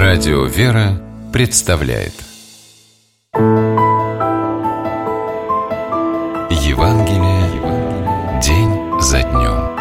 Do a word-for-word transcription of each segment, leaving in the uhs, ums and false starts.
Радио «Вера» представляет Евангелие день за днем.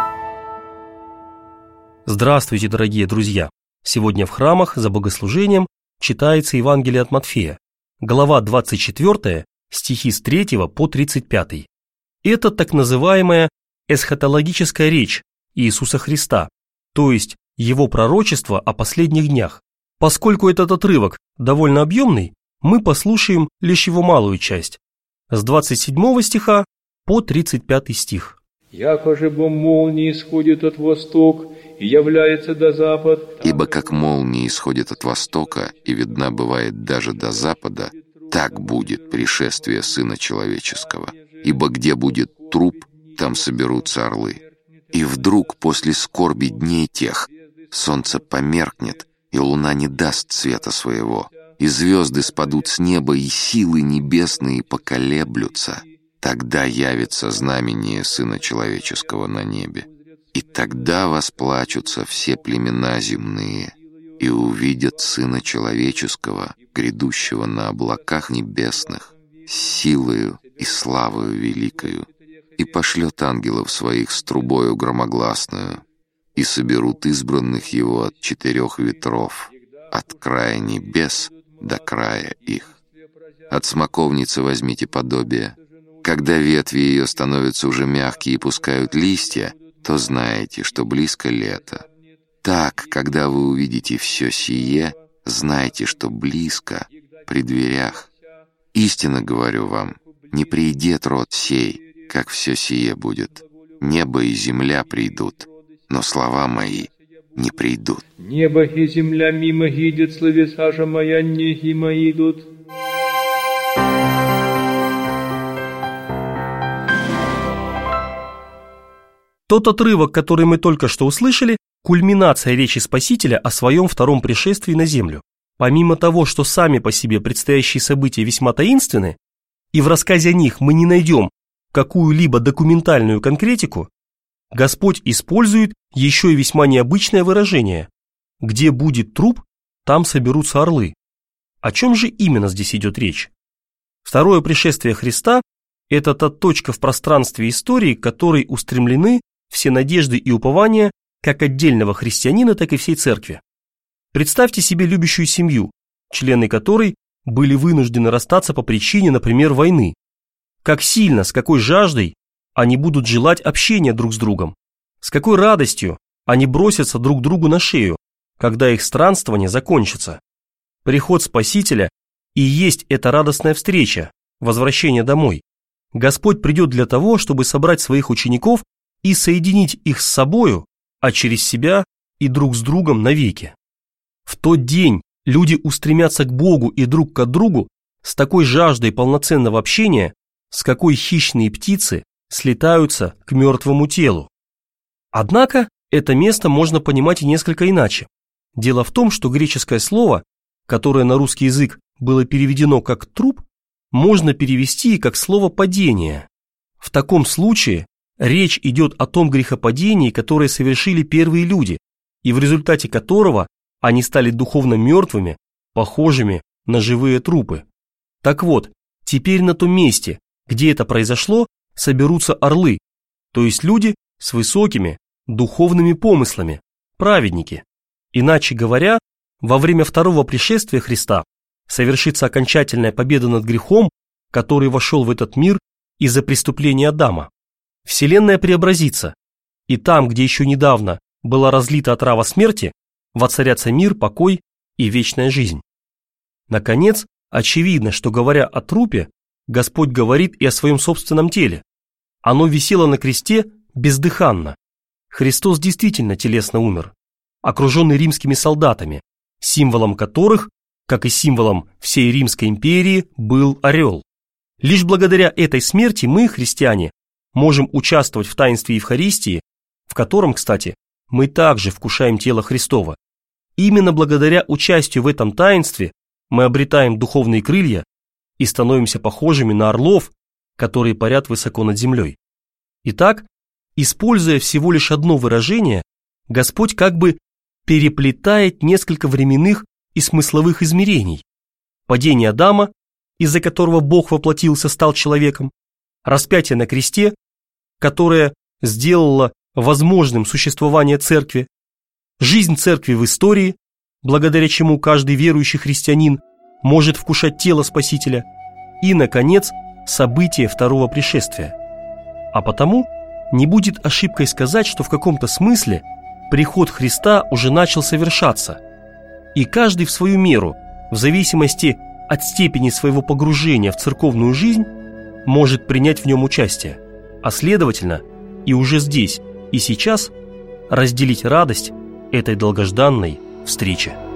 Здравствуйте, дорогие друзья! Сегодня в храмах за богослужением читается Евангелие от Матфея, глава двадцать четвёртая, стихи с третьего по тридцать пятый. Это так называемая эсхатологическая речь Иисуса Христа, то есть Его пророчество о последних днях. Поскольку этот отрывок довольно объемный, мы послушаем лишь его малую часть, с двадцать седьмого стиха по тридцать пятый стих. «Яко же бо молнии исходит от восток и является до запад». «Ибо как молния исходит от востока и видна бывает даже до запада, так будет пришествие Сына Человеческого. Ибо где будет труп, там соберутся орлы. И вдруг после скорби дней тех солнце померкнет, и луна не даст света своего, и звезды спадут с неба, и силы небесные поколеблются. Тогда явится знамение Сына Человеческого на небе. И тогда восплачутся все племена земные, и увидят Сына Человеческого, грядущего на облаках небесных, с силою и славою великою, и пошлет ангелов своих с трубою громогласную, и соберут избранных его от четырех ветров, от края небес до края их. От смоковницы возьмите подобие. Когда ветви ее становятся уже мягкие и пускают листья, то знаете, что близко лето. Так, когда вы увидите все сие, знайте, что близко, при дверях. Истинно говорю вам, не придет род сей, как все сие будет. Небо и земля придут, но слова мои не придут». «Небо и земля мимо идет, словеса же моя не мимо идут». Тот отрывок, который мы только что услышали, кульминация речи Спасителя о своем втором пришествии на землю. Помимо того, что сами по себе предстоящие события весьма таинственны, и в рассказе о них мы не найдем какую-либо документальную конкретику, Господь использует еще и весьма необычное выражение: «Где будет труп, там соберутся орлы». О чем же именно здесь идет речь? Второе пришествие Христа – это та точка в пространстве истории, к которой устремлены все надежды и упования как отдельного христианина, так и всей церкви. Представьте себе любящую семью, члены которой были вынуждены расстаться по причине, например, войны. Как сильно, с какой жаждой они будут желать общения друг с другом, с какой радостью они бросятся друг другу на шею, когда их странствование закончится. Приход Спасителя и есть эта радостная встреча, возвращение домой. Господь придет для того, чтобы собрать своих учеников и соединить их с собою, а через себя и друг с другом навеки. В тот день люди устремятся к Богу и друг к другу с такой жаждой полноценного общения, с какой хищные птицы слетаются к мертвому телу. Однако это место можно понимать и несколько иначе. Дело в том, что греческое слово, которое на русский язык было переведено как «труп», можно перевести и как слово «падение». В таком случае речь идет о том грехопадении, которое совершили первые люди, и в результате которого они стали духовно мертвыми, похожими на живые трупы. Так вот, теперь на том месте, где это произошло, соберутся орлы, то есть люди с высокими духовными помыслами, праведники. Иначе говоря, во время второго пришествия Христа совершится окончательная победа над грехом, который вошел в этот мир из-за преступления Адама. Вселенная преобразится, и там, где еще недавно была разлита отрава смерти, воцарятся мир, покой и вечная жизнь. Наконец, очевидно, что, говоря о трупе, Господь говорит и о своем собственном теле. Оно висело на кресте бездыханно. Христос действительно телесно умер, окруженный римскими солдатами, символом которых, как и символом всей Римской империи, был орел. Лишь благодаря этой смерти мы, христиане, можем участвовать в таинстве Евхаристии, в котором, кстати, мы также вкушаем тело Христово. Именно благодаря участию в этом таинстве мы обретаем духовные крылья и становимся похожими на орлов, которые парят высоко над землей. Итак, используя всего лишь одно выражение, Господь как бы переплетает несколько временных и смысловых измерений. Падение Адама, из-за которого Бог воплотился, стал человеком, распятие на кресте, которое сделало возможным существование церкви, жизнь церкви в истории, благодаря чему каждый верующий христианин может вкушать тело Спасителя, и, наконец, события второго пришествия. А потому не будет ошибкой сказать, что в каком-то смысле приход Христа уже начал совершаться, и каждый в свою меру, в зависимости от степени своего погружения в церковную жизнь, может принять в нем участие, а следовательно, и уже здесь, и сейчас разделить радость этой долгожданной встречи.